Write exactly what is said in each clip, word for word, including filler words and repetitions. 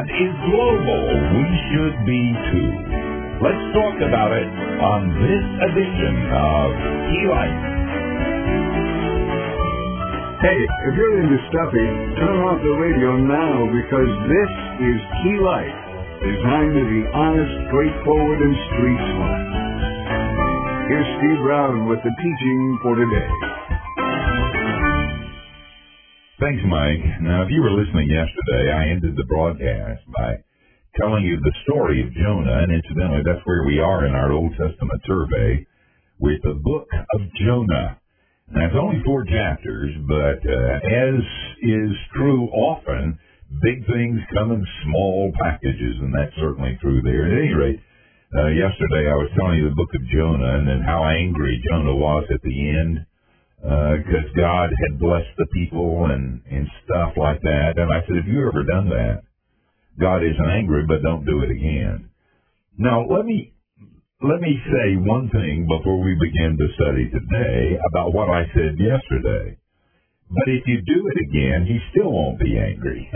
is global. We should be too. Let's talk about it on this edition of Key Life. Hey, if you're into stuffy, turn off the radio now because this is Key Life, designed to be honest, straightforward, and street smart. Here's Steve Brown with the teaching for today. Thanks, Mike. Now, if you were listening yesterday, I ended the broadcast by telling you the story of Jonah, and incidentally, that's where we are in our Old Testament survey with the book of Jonah. Now, it's only four chapters, but uh, as is true often, big things come in small packages, and that's certainly true there. At any rate, uh, yesterday I was telling you the book of Jonah and then how angry Jonah was at the end because uh, God had blessed the people and, and stuff like that. And I said, have you ever done that? God isn't angry, but don't do it again. Now, let me let me say one thing before we begin to study today about what I said yesterday. But if you do it again, he still won't be angry.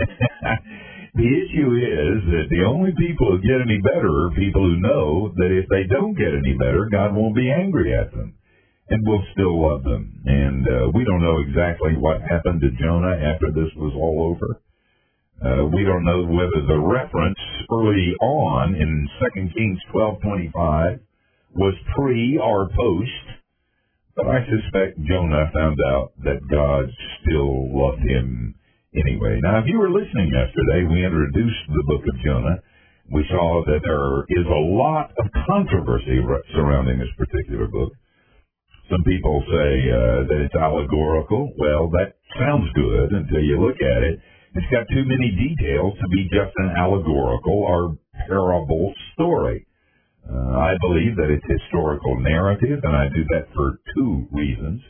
The issue is that the only people who get any better are people who know that if they don't get any better, God won't be angry at them. And we'll still love them. And uh, we don't know exactly what happened to Jonah after this was all over. Uh, we don't know whether the reference early on in Second Kings twelve twenty-five was pre or post, but I suspect Jonah found out that God still loved him anyway. Now, if you were listening yesterday, we introduced the book of Jonah. We saw that there is a lot of controversy surrounding this particular book. Some people say uh, that it's allegorical. Well, that sounds good until you look at it. It's got too many details to be just an allegorical or parable story. Uh, I believe that it's historical narrative, and I do that for two reasons.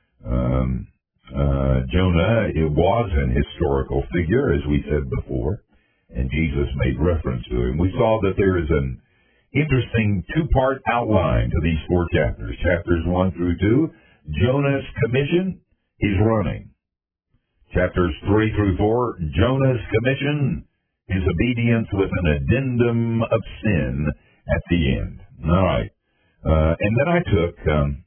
Um, uh, Jonah, it was an historical figure, as we said before, and Jesus made reference to him. We saw that there is an interesting two-part outline to these four chapters. Chapters one through two, Jonah's commission, he's running. Chapters three through four, Jonah's commission, his obedience with an addendum of sin at the end. All right. Uh, and then I took um,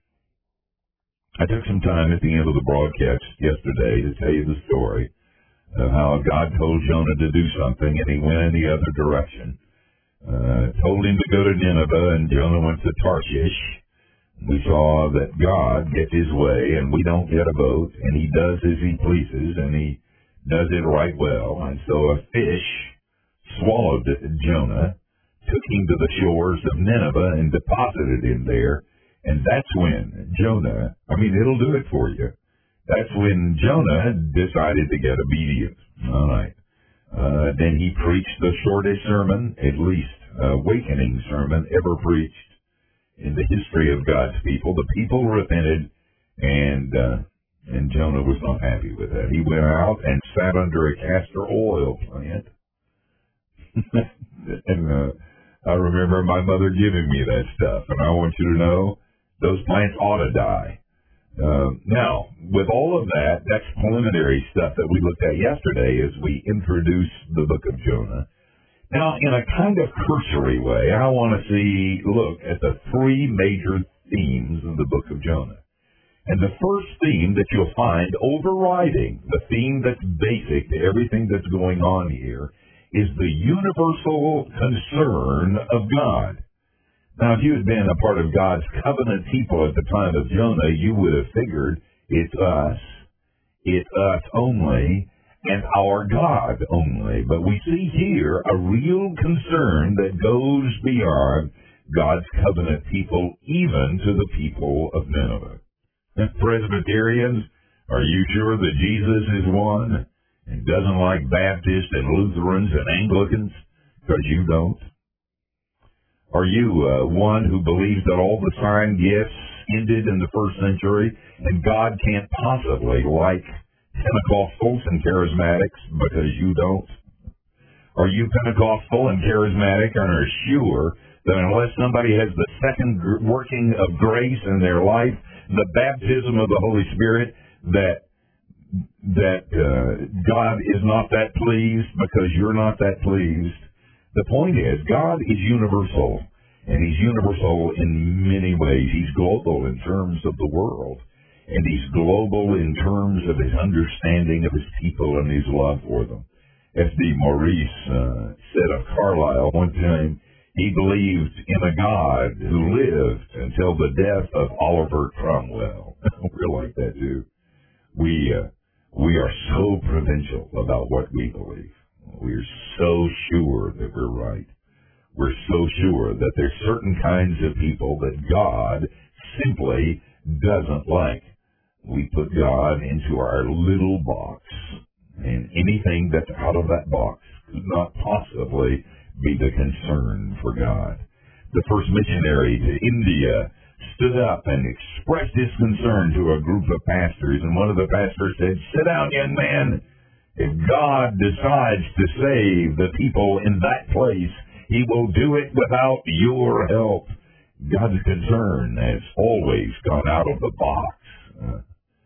I took some time at the end of the broadcast yesterday to tell you the story of how God told Jonah to do something, and he went in the other direction. Uh, told him to go to Nineveh, and Jonah went to Tarshish. We saw that God gets his way, and we don't get a vote, and he does as he pleases, and he does it right well. And so a fish swallowed Jonah, took him to the shores of Nineveh, and deposited him there. And that's when Jonah, I mean, it'll do it for you. That's when Jonah decided to get obedient. All right. Uh, then he preached the shortest sermon, at least awakening sermon, ever preached in the history of God's people. The people repented, and uh, and Jonah was not happy with that. He went out and sat under a castor oil plant. and uh, I remember my mother giving me that stuff, and I want you to know, those plants ought to die. Uh, now, with all of that, that's preliminary stuff that we looked at yesterday as we introduced the book of Jonah. Now, in a kind of cursory way, I want to see, look at the three major themes of the book of Jonah. And the first theme that you'll find overriding, the theme that's basic to everything that's going on here, is the universal concern of God. Now, if you had been a part of God's covenant people at the time of Jonah, you would have figured it's us, it's us only, and our God only. But we see here a real concern that goes beyond God's covenant people, even to the people of Nineveh. And Presbyterians, are you sure that Jesus is one and doesn't like Baptists and Lutherans and Anglicans? Because you don't. Are you uh, one who believes that all the sign gifts ended in the first century and God can't possibly like Pentecostals and Charismatics because you don't? Are you Pentecostal and Charismatic and are sure that unless somebody has the second working of grace in their life, the baptism of the Holy Spirit, that that uh, God is not that pleased because you're not that pleased. The point is, God is universal, and He's universal in many ways. He's global in terms of the world, and He's global in terms of His understanding of His people and His love for them. F D Maurice uh, said of Carlyle one time, he believed in a God who lived until the death of Oliver Cromwell. We're like that too. We uh, we are so provincial about what we believe. We're so sure that we're right. We're so sure that there's certain kinds of people that God simply doesn't like. We put God into our little box, and anything that's out of that box could not possibly be the concern for God. The first missionary to India stood up and expressed his concern to a group of pastors, and one of the pastors said, "Sit down, young man. If God decides to save the people in that place, He will do it without your help." God's concern has always gone out of the box uh,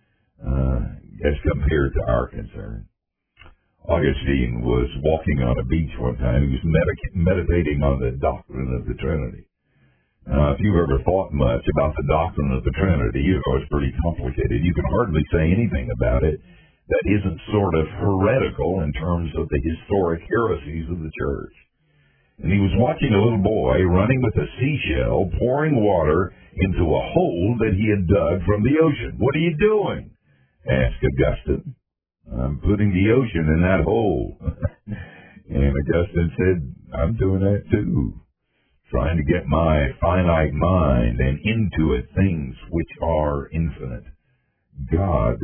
uh, as compared to our concern. Augustine was walking on a beach one time. He was medic- meditating on the doctrine of the Trinity. Uh, if you've ever thought much about the doctrine of the Trinity, you know it's pretty complicated. You can hardly say anything about it that isn't sort of heretical in terms of the historic heresies of the church. And he was watching a little boy running with a seashell, pouring water into a hole that he had dug from the ocean. "What are you doing?" asked Augustine. "I'm putting the ocean in that hole." And Augustine said, "I'm doing that too, trying to get my finite mind and into it things which are infinite." God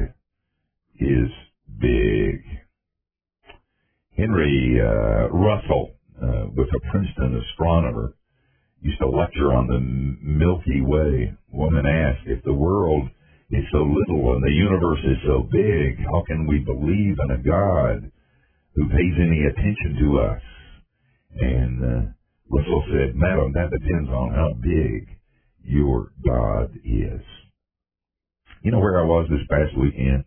is big. Henry uh, Russell uh, was a Princeton astronomer. Used to lecture on the Milky Way. Woman asked, if the world is so little and the universe is so big, how can we believe in a God who pays any attention to us? And uh, Russell said, "Madam, that depends on how big your God is." You know where I was this past weekend?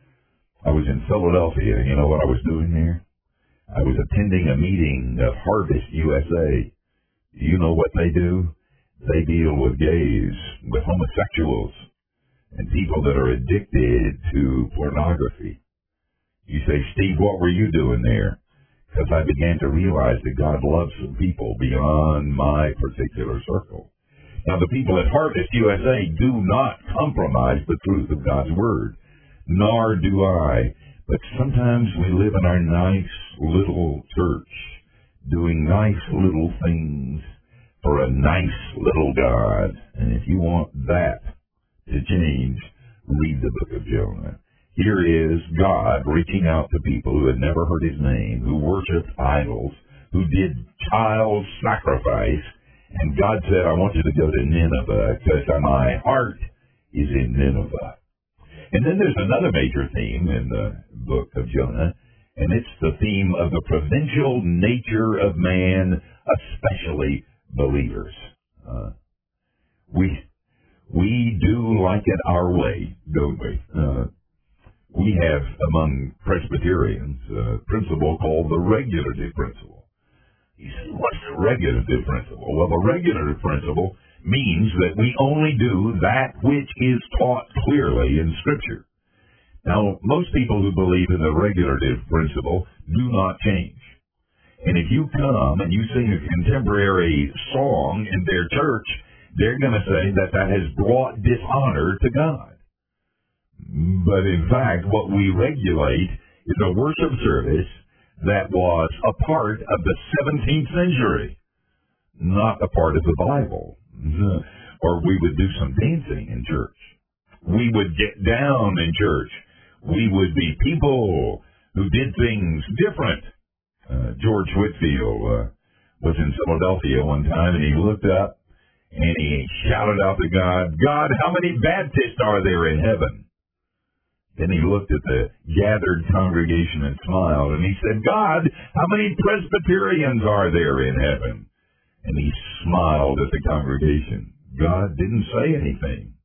I was in Philadelphia. You know what I was doing there? I was attending a meeting of Harvest U S A. Do you know what they do? They deal with gays, with homosexuals, and people that are addicted to pornography. You say, "Steve, what were you doing there?" Because I began to realize that God loves some people beyond my particular circle. Now, the people at Harvest U S A do not compromise the truth of God's Word, nor do I. But sometimes we live in our nice little church, doing nice little things for a nice little God. And if you want that to change, read the book of Jonah. Here is God reaching out to people who had never heard His name, who worshipped idols, who did child sacrifice. And God said, "I want you to go to Nineveh because my heart is in Nineveh." And then there's another major theme in the book of Jonah, and it's the theme of the provincial nature of man, especially believers. Uh, we we do like it our way, don't we? Uh, we have among Presbyterians a principle called the regulative principle. You say, what's the regulative principle? Well, the regulative principle means that we only do that which is taught clearly in Scripture. Now, most people who believe in the regulative principle do not change. And if you come and you sing a contemporary song in their church, they're going to say that that has brought dishonor to God. But in fact, what we regulate is a worship service that was a part of the seventeenth century, not a part of the Bible. Or we would do some dancing in church. We would get down in church. We would be people who did things different. Uh, George Whitefield uh, was in Philadelphia one time, and he looked up and he shouted out to God, "God, how many Baptists are there in heaven?" Then he looked at the gathered congregation and smiled, and he said, "God, how many Presbyterians are there in heaven?" And he smiled at the congregation. God didn't say anything.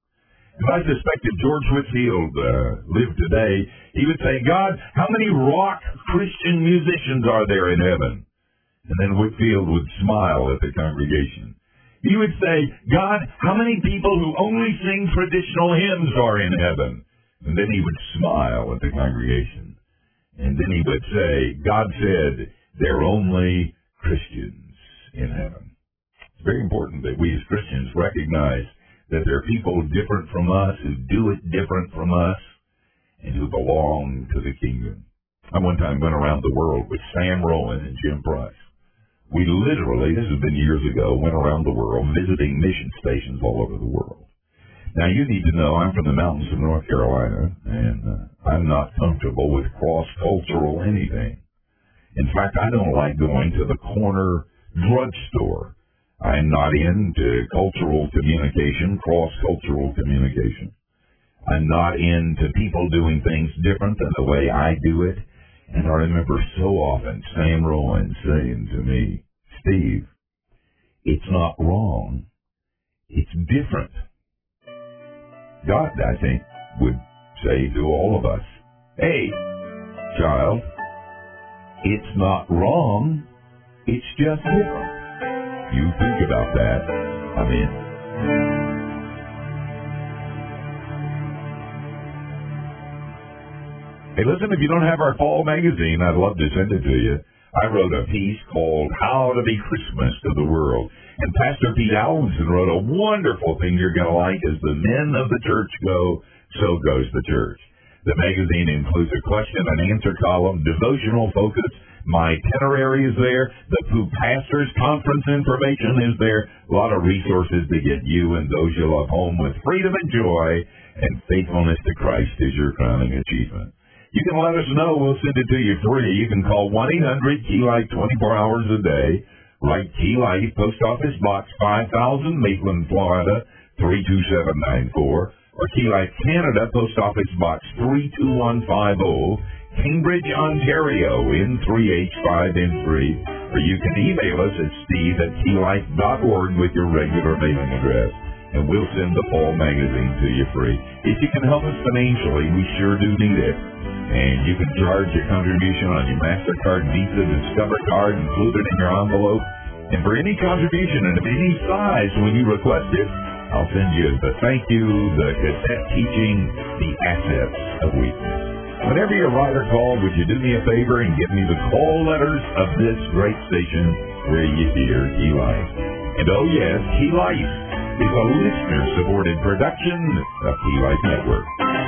If I suspect if George Whitfield uh, lived today, he would say, God, how many rock Christian musicians are there in heaven? And then Whitfield would smile at the congregation. He would say, God, how many people who only sing traditional hymns are in heaven? And then he would smile at the congregation. And then he would say, God said, there are only Christians in heaven. It's very important that we as Christians recognize that there are people different from us, who do it different from us, and who belong to the kingdom. I one time went around the world with Sam Rowan and Jim Price. We literally, this has been years ago, went around the world visiting mission stations all over the world. Now, you need to know I'm from the mountains of North Carolina, and uh, I'm not comfortable with cross-cultural anything. In fact, I don't like going to the corner drugstore. I'm not into cultural communication, cross-cultural communication. I'm not into people doing things different than the way I do it. And I remember so often Sam Rowan saying to me, Steve, it's not wrong. It's different. God, I think, would say to all of us, hey, child, it's not wrong. It's just different. You think about that. I'm in. Hey, listen, if you don't have our fall magazine, I'd love to send it to you. I wrote a piece called How to Be Christmas to the World. And Pastor Pete Alvinson wrote a wonderful thing you're going to like. As the men of the church go, so goes the church. The magazine includes a question and answer column, devotional focus. My itinerary is there. The P O O Pastors Conference information is there. A lot of resources to get you and those you love home with freedom and joy, and faithfulness to Christ is your crowning achievement. You can let us know. We'll send it to you free. You can call one eight hundred Key Life twenty-four hours a day. Write Key Life, Post Office Box five thousand, Maitland, Florida, three two seven nine four. Or Key Life Canada, Post Office Box three two one five zero, Cambridge, Ontario, N three H five N three. Or you can email us at steve at key life dot org with your regular mailing address, and we'll send the fall magazine to you free. If you can help us financially, we sure do need it. And you can charge your contribution on your MasterCard, Visa, Discover card, include it in your envelope. And for any contribution and of any size when you request it, I'll send you the thank you, the cassette teaching, the assets of weakness. Whenever you write or call, would you do me a favor and give me the call letters of this great station where you hear Key Life? And oh yes, Key Life is a listener-supported production of Key Life Network.